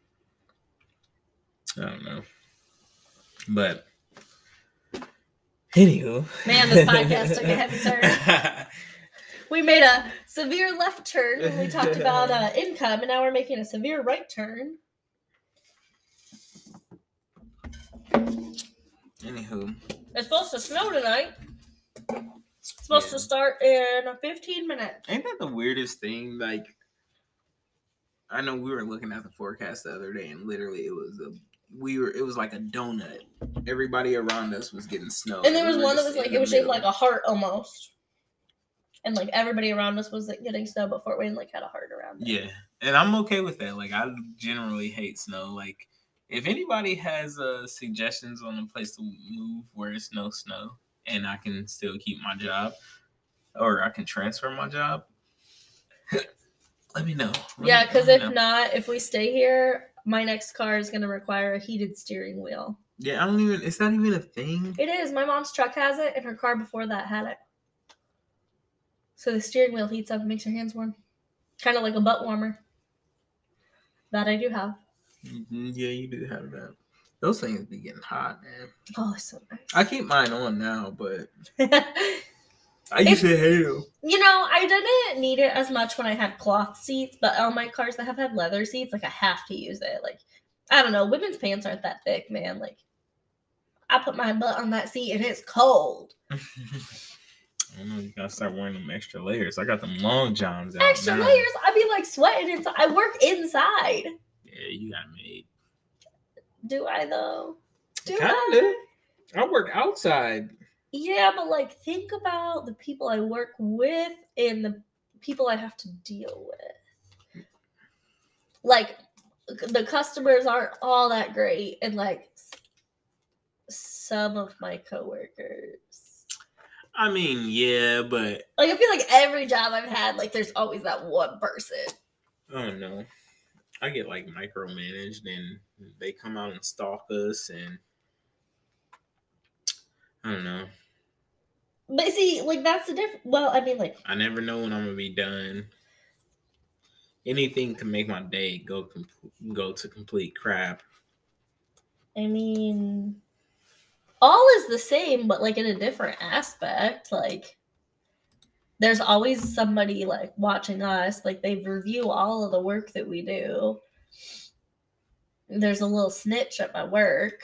I don't know. But anywho. Man, this podcast took a heavy turn. We made a severe left turn when we talked about income, and now we're making a severe right turn. Anywho. It's supposed to snow tonight. It's supposed to start in 15 minutes. Ain't that the weirdest thing? Like, I know we were looking at the forecast the other day, and literally it was like a donut. Everybody around us was getting snow. And there was one that was like, it was shaped like a heart almost. And like everybody around us was like getting snow, but Fort Wayne like had a heart around it. Yeah, and I'm okay with that. Like, I generally hate snow. Like, if anybody has suggestions on a place to move where it's no snow and I can still keep my job, or I can transfer my job, let me know. Yeah, because if we stay here, my next car is going to require a heated steering wheel. Yeah, it's not even a thing. It is. My mom's truck has it, and her car before that had it. So the steering wheel heats up and makes your hands warm. Kind of like a butt warmer. That I do have. Mm-hmm. Yeah, you do have that. Those things be getting hot, man. Oh, it's so nice. I keep mine on now, but I used to hate them. You know, I didn't need it as much when I had cloth seats, but on my cars that have had leather seats, like, I have to use it. Like, I don't know, women's pants aren't that thick, man. Like, I put my butt on that seat and it's cold. I don't know, you gotta start wearing them extra layers. I got them long johns out. Extra now. layers? I be like sweating inside. I work inside. Yeah, you got made. Do I though? Kinda. I work outside. Yeah, but like, think about the people I work with and the people I have to deal with. Like, the customers aren't all that great, and like some of my coworkers. I mean, yeah, but Like, I feel like every job I've had, like, there's always that one person. I don't know. I get like micromanaged, and they come out and stalk us, and I don't know. But see, like, that's the difference. Well, I mean, like, I never know when I'm gonna be done. Anything to make my day go to complete crap. I mean, all is the same, but like in a different aspect. Like, there's always somebody like watching us. Like, they review all of the work that we do. There's a little snitch at my work.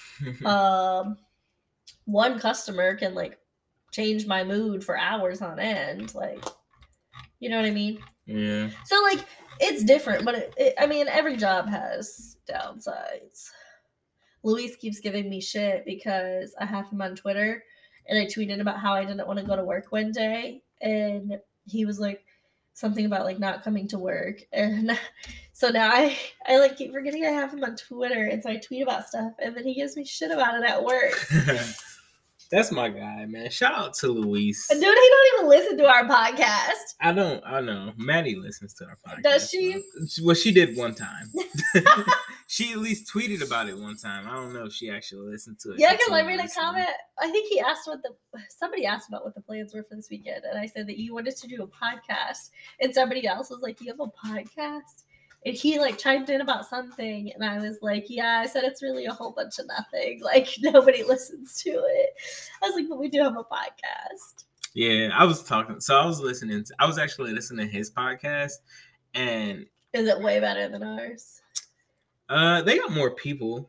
One customer can like change my mood for hours on end. Like, you know what I mean? Yeah. So like, it's different, but I mean, every job has downsides. Luis keeps giving me shit because I have him on Twitter, and I tweeted about how I didn't want to go to work one day, and he was like something about like not coming to work, and so now I like keep forgetting I have him on Twitter, and so I tweet about stuff, and then he gives me shit about it at work. That's my guy, man. Shout out to Luis. Dude, he don't even listen to our podcast. I know. Maddie listens to our podcast. Does she? Well, she did one time. She at least tweeted about it one time. I don't know if she actually listened to it. Yeah, because I made a comment. I think he asked somebody asked about what the plans were for this weekend, and I said that you wanted to do a podcast, and somebody else was like, "You have a podcast?" And he like chimed in about something, and I was like, "Yeah," I said it's really a whole bunch of nothing. Like, nobody listens to it. I was like, "But we do have a podcast." Yeah, I was actually listening to his podcast, and is it way better than ours? They got more people.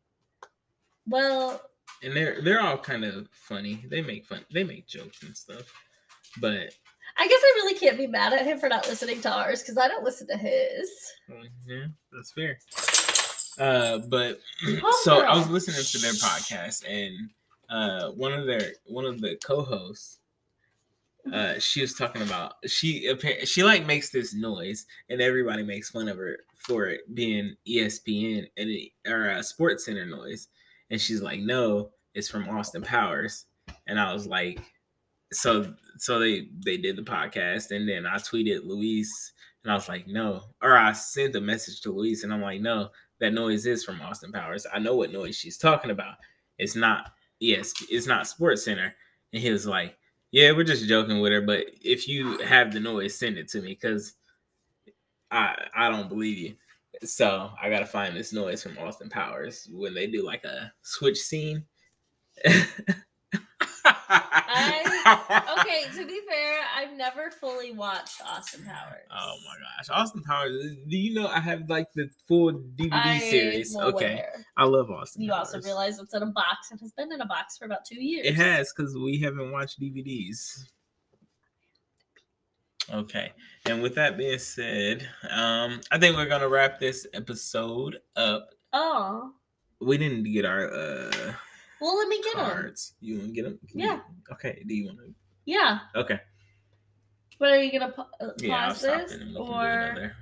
Well, and they're all kind of funny. They make jokes and stuff, but. I guess I really can't be mad at him for not listening to ours because I don't listen to his. Yeah, that's fair. But so I was listening to their podcast, and one of the co-hosts, she was talking about she like makes this noise, and everybody makes fun of her for it being ESPN or Sports Center noise, and she's like, "No, it's from Austin Powers," and I was like. So they did the podcast, and then I tweeted Luis, and I was like, no. Or I sent a message to Luis, and I'm like, no, that noise is from Austin Powers. I know what noise she's talking about. It's not Sports Center. And he was like, yeah, we're just joking with her, but if you have the noise, send it to me, because I don't believe you. So I gotta find this noise from Austin Powers when they do like a switch scene. Okay, to be fair, I've never fully watched Austin Powers. Oh my gosh, Austin Powers! Do you know I have like the full DVD series? Okay, I love Austin. You also realize it's in a box and has been in a box for about 2 years. It has, because we haven't watched DVDs. Okay, and with that being said, I think we're gonna wrap this episode up. Oh, we didn't get our well, let me get cards. You want to get them? Yeah. Okay. Do you want to? Yeah. Okay. But are you gonna pause this or?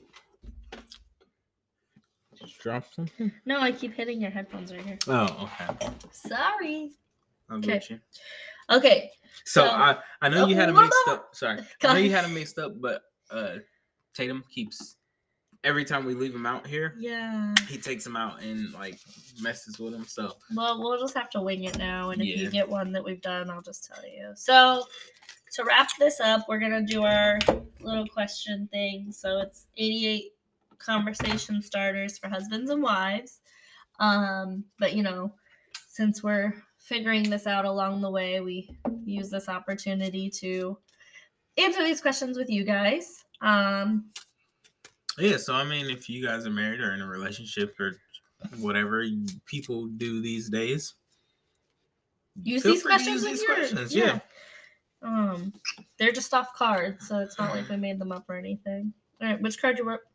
Just drop something. No, I keep hitting your headphones right here. Oh, okay. Sorry. I'll get you. Okay. So I know you had them mixed up. Sorry, I know you had them mixed up, but Tatum keeps. Every time we leave him out here, he takes him out and like messes with him. So we'll just have to wing it now, and if you get one that we've done, I'll just tell you. So to wrap this up, we're gonna do our little question thing. So it's 88 conversation starters for husbands and wives. But since we're figuring this out along the way, we use this opportunity to answer these questions with you guys. Yeah, so I mean, if you guys are married or in a relationship or whatever people do these days, use these questions with your questions. Yeah. They're just off cards, so it's not like we made them up or anything. All right, which card you want?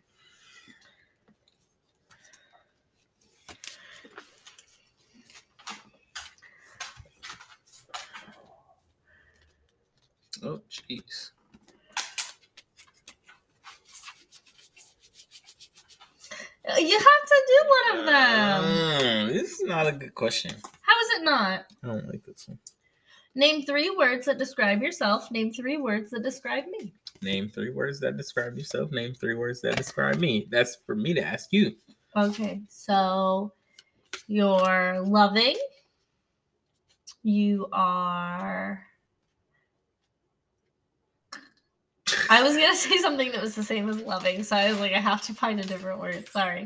Oh, jeez. You have to do one of them. This is not a good question. How is it not? I don't like this one. Name 3 words that describe yourself. Name 3 words that describe me. Name 3 words that describe yourself. Name 3 words that describe me. That's for me to ask you. Okay, so you're loving. You are. I was gonna say something that was the same as loving, so I was like, I have to find a different word. Sorry.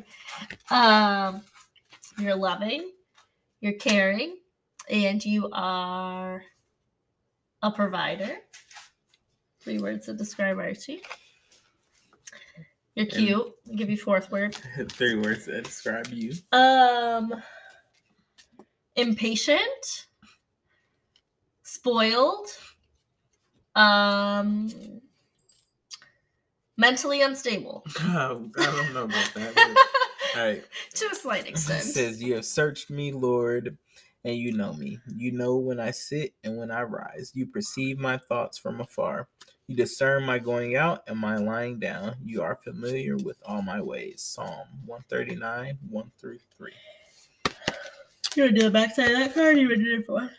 You're loving. You're caring, and you are a provider. 3 words that describe Archie. You're cute. I'll give you 4th word. 3 words that describe you. Impatient. Spoiled. Mentally unstable. Oh, I don't know about that. All right. To a slight It extent. says, "You have searched me, Lord, and you know me. You know when I sit and when I rise. You perceive my thoughts from afar. You discern my going out and my lying down. You are familiar with all my ways." Psalm 139, 1 through 3. You want to do the backside of that card? You want to do it for?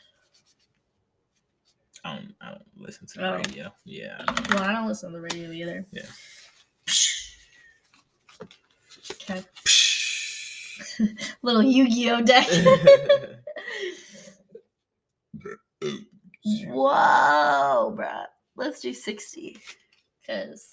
I don't listen to the radio. Yeah. Well, I don't listen to the radio either. Yeah. Okay. Little Yu-Gi-Oh deck. Whoa, bruh. Let's do 60. Because.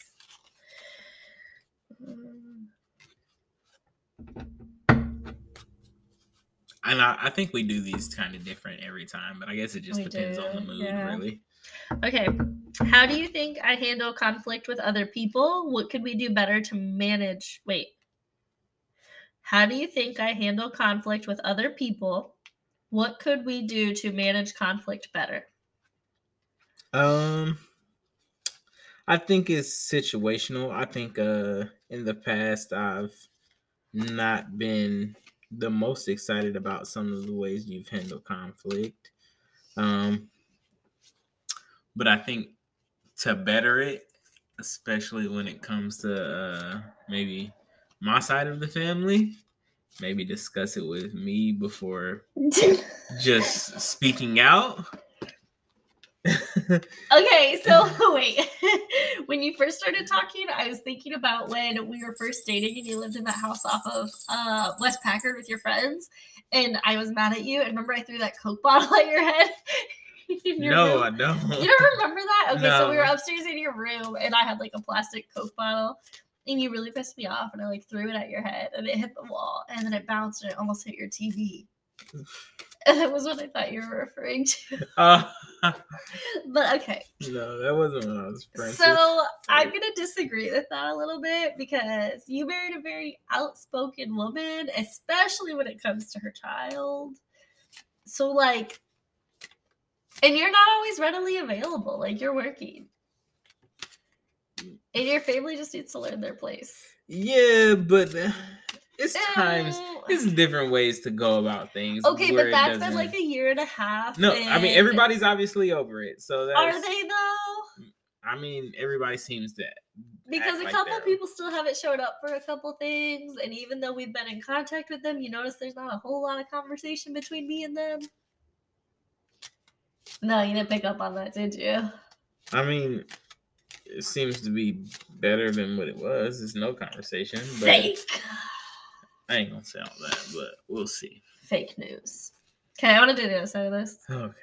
And I think we do these kind of different every time, but I guess it just We depends do, on the mood, yeah. really. Okay. How do you think I handle conflict with other people? What could we do better to manage? Wait. How do you think I handle conflict with other people? What could we do to manage conflict better? I think it's situational. I think in the past I've not been the most excited about some of the ways you've handled conflict. But I think to better it, especially when it comes to maybe my side of the family, maybe discuss it with me before just speaking out. Okay, so wait. When you first started talking, I was thinking about when we were first dating and you lived in that house off of West Packard with your friends, and I was mad at you. And remember, I threw that Coke bottle at your head. No, room? I don't. You don't remember that? Okay, so we were No. upstairs in your room, and I had like a plastic Coke bottle, and you really pissed me off, and I like threw it at your head, and it hit the wall, and then it bounced, and it almost hit your TV. And that was what I thought you were referring to. But okay. No, that wasn't what I was referring to. So I'm going to disagree with that a little bit because you married a very outspoken woman, especially when it comes to her child. So, like, and you're not always readily available. Like, you're working. And your family just needs to learn their place. Yeah, but it's times, it's different ways to go about things. Okay, but where it that's been doesn't- like a year and a half. No, I mean, everybody's obviously over it. So that's, Are they though? I mean, everybody seems to. Because act a like couple they're- people still haven't showed up for a couple things, and even though we've been in contact with them, you notice there's not a whole lot of conversation between me and them. No, you didn't pick up on that, did you? I mean, it seems to be better than what it was. There's no conversation. But Fake. I ain't gonna say all that, but we'll see. Fake news. Okay, I want to do the other side of this. Okay.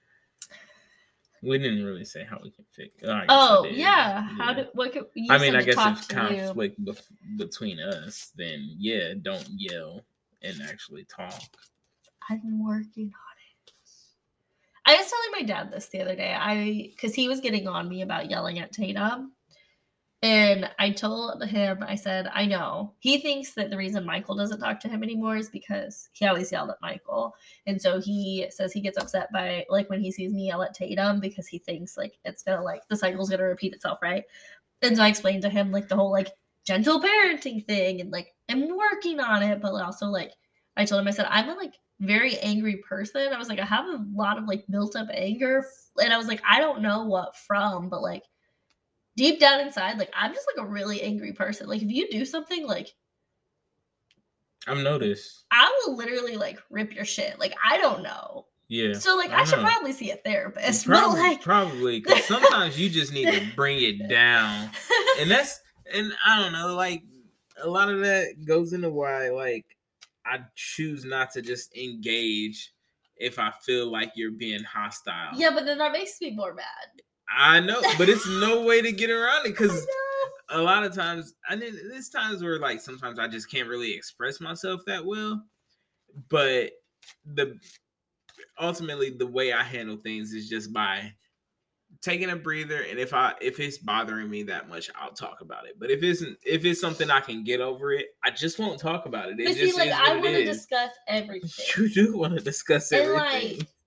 We didn't really say how we can fix. Oh, yeah. How do what could you I mean, said I to guess talk if to you. conflict between us, then yeah, don't yell and actually talk. I've been working on it. I was telling my dad this the other day. Because he was getting on me about yelling at Tatum. And I told him, I said, I know. He thinks that the reason Michael doesn't talk to him anymore is because he always yelled at Michael. And so he says he gets upset by, like, when he sees me yell at Tatum because he thinks, like, it's going to, like, the cycle's going to repeat itself, right? And so I explained to him, like, the whole, like, gentle parenting thing. And, like, I'm working on it. But also, like, I told him, I said, I'm a, like, very angry person. I was like, I have a lot of, like, built up anger. And I was like, I don't know what from, but, like, deep down inside, like, I'm just, like, a really angry person. Like, if you do something, like, I've noticed. I will literally, like, rip your shit. Like, I don't know. Yeah. So like I should know. probably see a therapist. Probably, but like probably, because sometimes you just need to bring it down, and I don't know, like a lot of that goes into why like I choose not to just engage if I feel like you're being hostile. Yeah, but then that makes me more mad. I know, but it's no way to get around it because a lot of times there's times where like sometimes I just can't really express myself that well, but ultimately the way I handle things is just by taking a breather, and if it's bothering me that much, I'll talk about it. But if it's something I can get over it, I just won't talk about it. It but just see, like is I what want it to is. discuss everything. You do want to discuss And everything. like,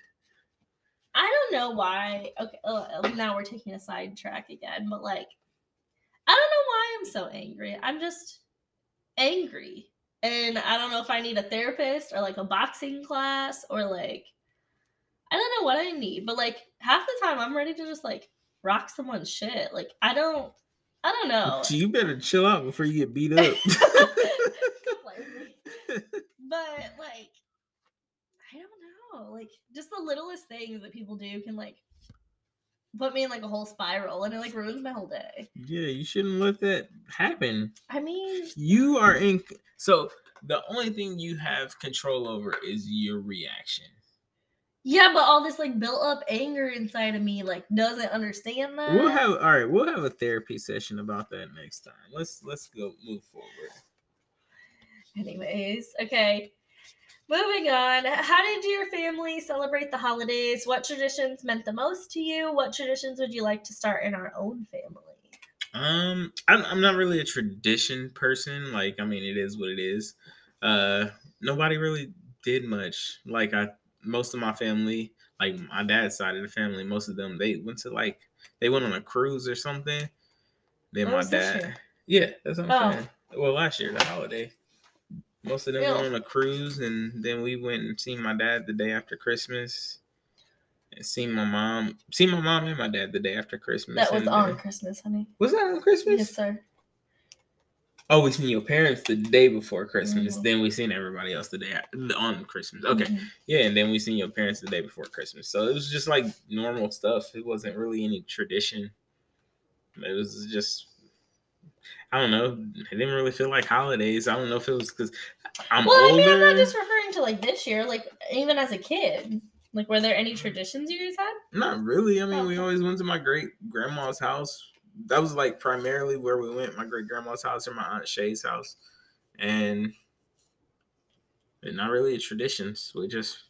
I don't know why. Okay, now we're taking a sidetrack again, but like, I don't know why I'm so angry. I'm just angry, and I don't know if I need a therapist or like a boxing class or like. I don't know what I need, but like half the time I'm ready to just like rock someone's shit. Like I don't know. You better chill out before you get beat up. But like I don't know. Like just the littlest things that people do can like put me in like a whole spiral, and it like ruins my whole day. Yeah, you shouldn't let that happen. I mean, you are in. So the only thing you have control over is your reaction. yeah, but all this like built up anger inside of me like doesn't understand that. We'll have a therapy session about that next time. Let's go move forward. Anyways, okay. Moving on. How did your family celebrate the holidays? What traditions meant the most to you? What traditions would you like to start in our own family? I'm not really a tradition person. Like, I mean, it is what it is. Nobody really did much. Like, most of my family, like my dad's side of the family, most of them they went on a cruise or something. Then my dad, yeah, that's what I'm saying. Well, last year, the holiday. Most of them went on a cruise, and then we went and seen my dad the day after Christmas. And seen my mom and my dad the day after Christmas. That was on Christmas, honey. Was that on Christmas? Yes, sir. Oh, we seen your parents the day before Christmas. Mm-hmm. Then we seen everybody else the day on Christmas. Okay. Mm-hmm. Yeah, and then we seen your parents the day before Christmas. So it was just like normal stuff. It wasn't really any tradition. It was just, I don't know. It didn't really feel like holidays. I don't know if it was because I'm older. I mean, I'm not just referring to like this year. Like even as a kid, like were there any traditions you guys had? Not really. I mean, we always went to my great grandma's house. That was like primarily where we went. My great grandma's house or my aunt Shay's house, and not really traditions. We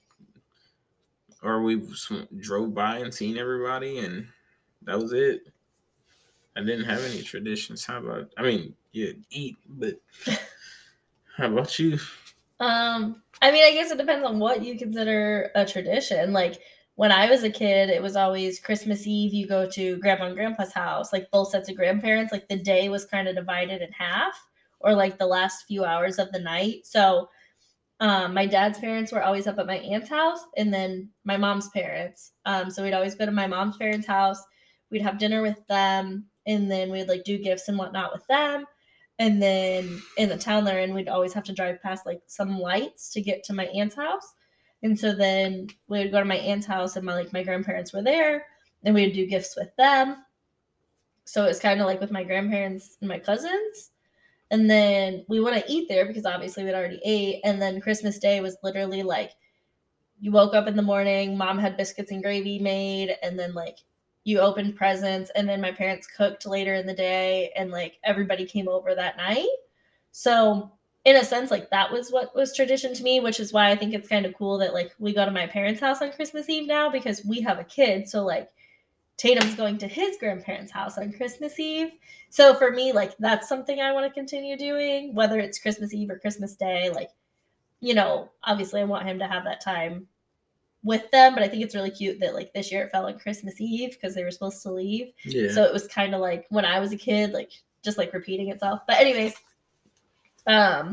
drove by and seen everybody, and that was it. I didn't have any traditions. How about? I mean, yeah, eat, but how about you? I mean, I guess it depends on what you consider a tradition. Like when I was a kid, it was always Christmas Eve. You go to grandma and grandpa's house, like both sets of grandparents. Like the day was kind of divided in half, or like the last few hours of the night. So, my dad's parents were always up at my aunt's house, and then my mom's parents. So we'd always go to my mom's parents' house. We'd have dinner with them, and then we'd like do gifts and whatnot with them. And then in the town they're in, we'd always have to drive past like some lights to get to my aunt's house. And so then we would go to my aunt's house, and my grandparents were there, and we would do gifts with them. So it's kind of like with my grandparents and my cousins. And then we wouldn't eat there because obviously we'd already ate. And then Christmas Day was literally like you woke up in the morning, mom had biscuits and gravy made, and then like you opened presents, and then my parents cooked later in the day, and like everybody came over that night. So in a sense, like that was what was tradition to me, which is why I think it's kind of cool that like we go to my parents' house on Christmas Eve now because we have a kid. So like Tatum's going to his grandparents' house on Christmas Eve. So for me, like that's something I want to continue doing, whether it's Christmas Eve or Christmas Day. Like, you know, obviously I want him to have that time with them, but I think it's really cute that like this year it fell on Christmas Eve because they were supposed to leave. Yeah. So it was kind of like when I was a kid, like just like repeating itself. But anyways, I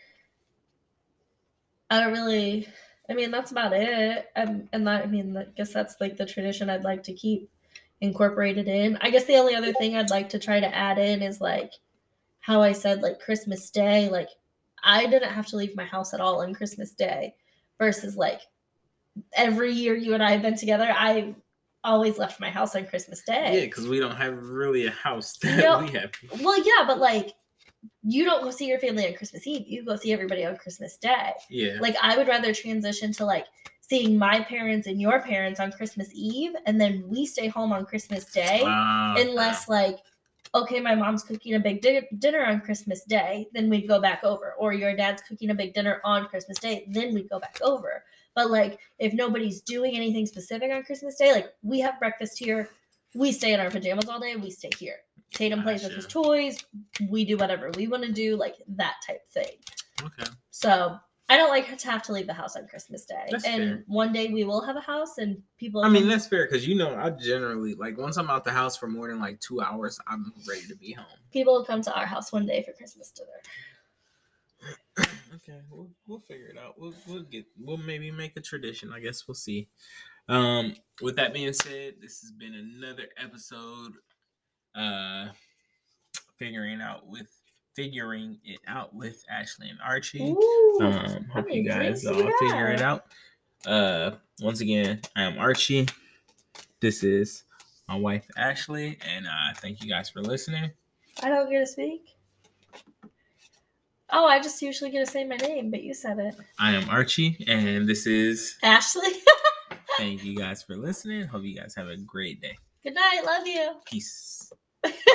don't really, I mean, that's about it. I guess that's like the tradition I'd like to keep incorporated in. I guess the only other thing I'd like to try to add in is like how I said like Christmas Day, like I didn't have to leave my house at all on Christmas Day versus like every year you and I have been together, I always left my house on Christmas Day. Yeah, because we don't have really a house that No. we have. Well, yeah, but like, you don't go see your family on Christmas Eve. You go see everybody on Christmas Day. Yeah. Like, I would rather transition to like seeing my parents and your parents on Christmas Eve, and then we stay home on Christmas Day, unless like, okay, my mom's cooking a big dinner on Christmas Day, then we'd go back over. Or your dad's cooking a big dinner on Christmas Day, then we'd go back over. But like, if nobody's doing anything specific on Christmas Day, like we have breakfast here, we stay in our pajamas all day, we stay here. Tatum plays with his toys, we do whatever we want to do, like that type thing. Okay. So I don't like to have to leave the house on Christmas Day. That's and fair. One day we will have a house and people. I mean, that's fair because I generally like once I'm out the house for more than like 2 hours, I'm ready to be home. People will come to our house one day for Christmas dinner. Okay, we'll figure it out. We'll maybe make a tradition. I guess we'll see. With that being said, this has been another episode. Figuring it out with Ashley and Archie. Ooh, Hope you guys all figure it out. Once again, I am Archie. This is my wife Ashley, and thank you guys for listening. I don't get to speak. Oh, I just usually get to say my name, but you said it. I am Archie, and this is Ashley. Thank you guys for listening. Hope you guys have a great day. Good night. Love you. Peace.